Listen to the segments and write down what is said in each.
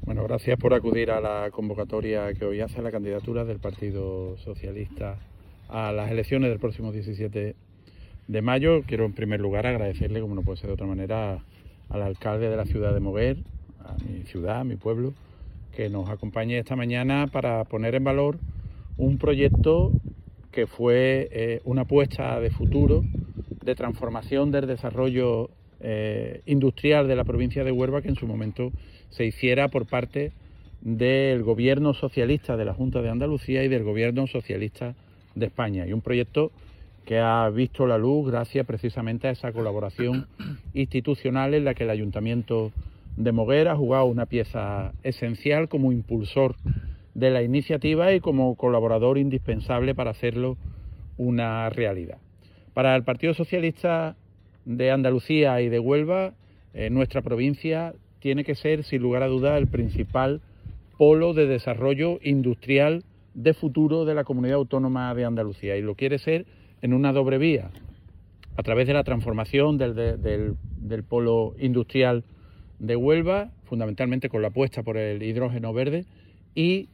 Bueno, gracias por acudir a la convocatoria que hoy hace la candidatura del Partido Socialista a las elecciones del próximo 17 de mayo. Quiero en primer lugar agradecerle, como no puede ser de otra manera, al alcalde de la ciudad de Moguer, a mi ciudad, a mi pueblo, que nos acompañe esta mañana para poner en valor un proyecto que fue una apuesta de futuro, de transformación del desarrollo industrial de la provincia de Huelva, que en su momento se hiciera por parte del gobierno socialista de la Junta de Andalucía y del gobierno socialista de España. Y un proyecto que ha visto la luz gracias precisamente a esa colaboración institucional en la que el Ayuntamiento de Moguer ha jugado una pieza esencial como impulsor de la iniciativa y como colaborador indispensable para hacerlo una realidad. Para el Partido Socialista de Andalucía y de Huelva, nuestra provincia tiene que ser, sin lugar a dudas, el principal polo de desarrollo industrial de futuro de la Comunidad Autónoma de Andalucía, y lo quiere ser en una doble vía, a través de la transformación del polo industrial de Huelva, fundamentalmente con la apuesta por el hidrógeno verde, y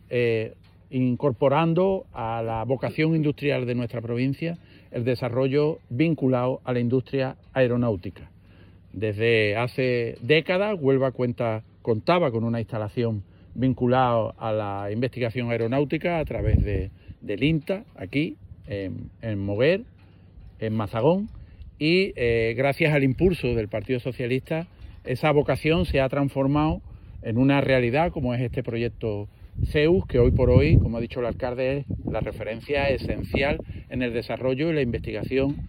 incorporando a la vocación industrial de nuestra provincia el desarrollo vinculado a la industria aeronáutica. Desde hace décadas Huelva contaba con una instalación vinculada a la investigación aeronáutica a través del INTA, aquí en Moguer, en Mazagón, y gracias al impulso del Partido Socialista esa vocación se ha transformado en una realidad como es este proyecto CEUS, que hoy por hoy, como ha dicho el alcalde, es la referencia esencial en el desarrollo y la investigación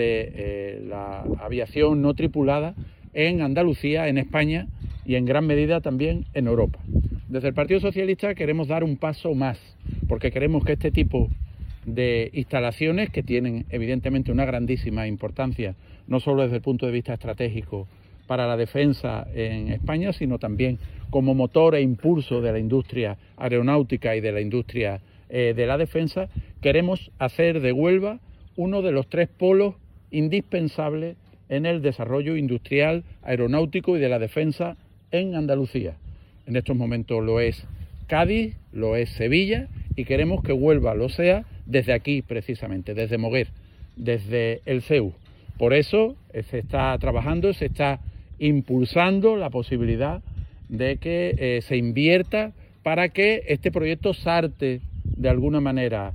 de la aviación no tripulada en Andalucía, en España y en gran medida también en Europa. Desde el Partido Socialista queremos dar un paso más, porque queremos que este tipo de instalaciones, que tienen evidentemente una grandísima importancia, no solo desde el punto de vista estratégico para la defensa en España, sino también como motor e impulso de la industria aeronáutica y de la industria de la defensa, queremos hacer de Huelva uno de los tres polos indispensables en el desarrollo industrial, aeronáutico y de la defensa en Andalucía. En estos momentos lo es Cádiz, lo es Sevilla, y queremos que Huelva lo sea desde aquí precisamente, desde Moguer, desde el CEU. Por eso se está trabajando, se está impulsando la posibilidad de que se invierta para que este proyecto sarte de alguna manera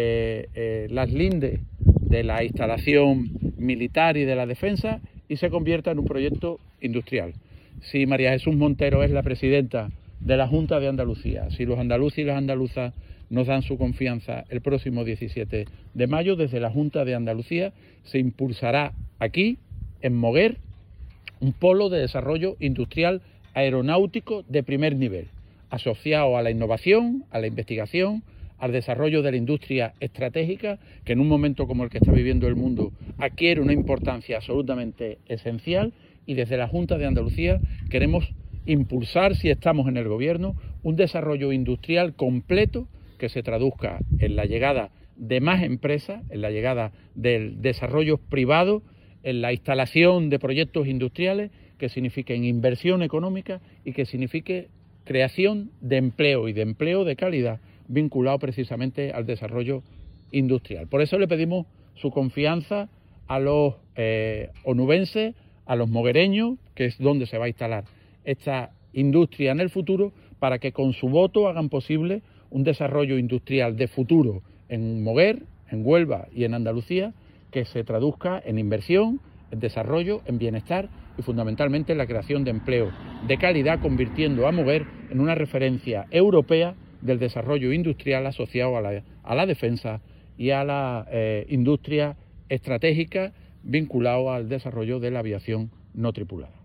las lindes de la instalación militar y de la defensa y se convierta en un proyecto industrial. Si María Jesús Montero es la presidenta de la Junta de Andalucía, si los andaluces y las andaluzas nos dan su confianza el próximo 17 de mayo, desde la Junta de Andalucía se impulsará aquí, en Moguer, un polo de desarrollo industrial aeronáutico de primer nivel, asociado a la innovación, a la investigación, al desarrollo de la industria estratégica, que en un momento como el que está viviendo el mundo adquiere una importancia absolutamente esencial, y desde la Junta de Andalucía queremos impulsar, si estamos en el Gobierno, un desarrollo industrial completo que se traduzca en la llegada de más empresas, en la llegada del desarrollo privado, en la instalación de proyectos industriales que signifiquen inversión económica y que signifique creación de empleo y de empleo de calidad vinculado precisamente al desarrollo industrial. Por eso le pedimos su confianza a los onubenses, a los moguereños, que es donde se va a instalar esta industria en el futuro, para que con su voto hagan posible un desarrollo industrial de futuro en Moguer, en Huelva y en Andalucía, que se traduzca en inversión, en desarrollo, en bienestar y fundamentalmente en la creación de empleo de calidad, convirtiendo a Moguer en una referencia europea del desarrollo industrial asociado a la defensa y a la industria estratégica vinculado al desarrollo de la aviación no tripulada.